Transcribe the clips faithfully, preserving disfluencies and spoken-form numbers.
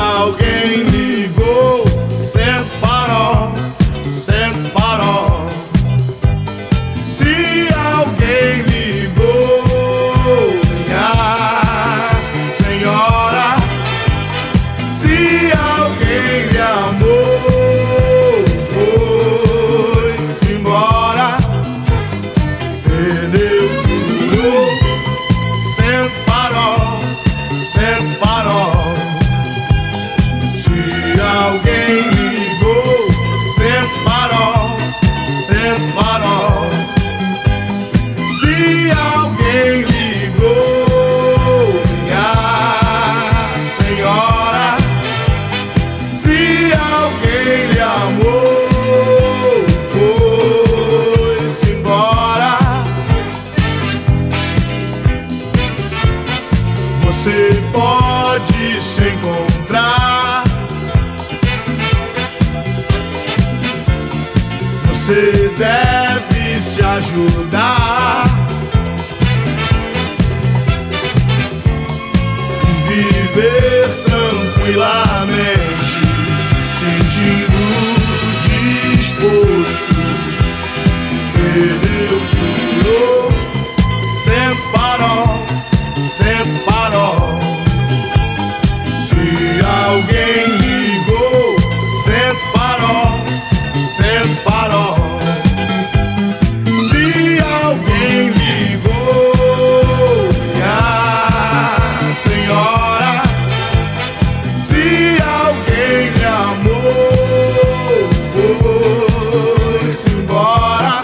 alguém ligou, sente farol, sente farol. Se alguém ligou, minha senhora, se alguém lhe amou, foi-se embora. Pneu furou, sente farol, sente farol. Se alguém ligou, sente farol, sente farol. Se alguém ligou, minha senhora, se alguém lhe amou, foi-se embora. Você pode se encontrar, você deve se ajudar e viver tranquilamente, sentindo disposto. Pneu furou, sente farol, sente farol. Se alguém ligou, sente farol, sente farol. Se alguém ligou, minha senhora, se alguém lhe amou, foi-se embora.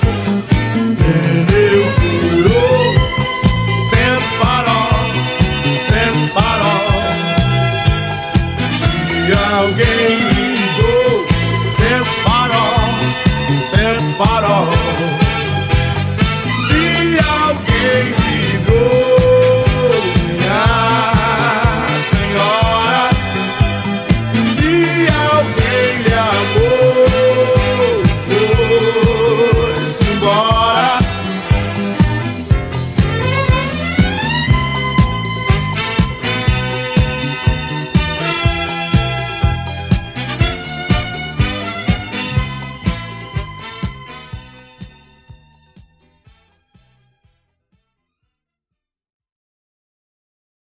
Pneu furou, sente farol, sente farol. Se alguém ligou, sente farol, sente farol. Se alguém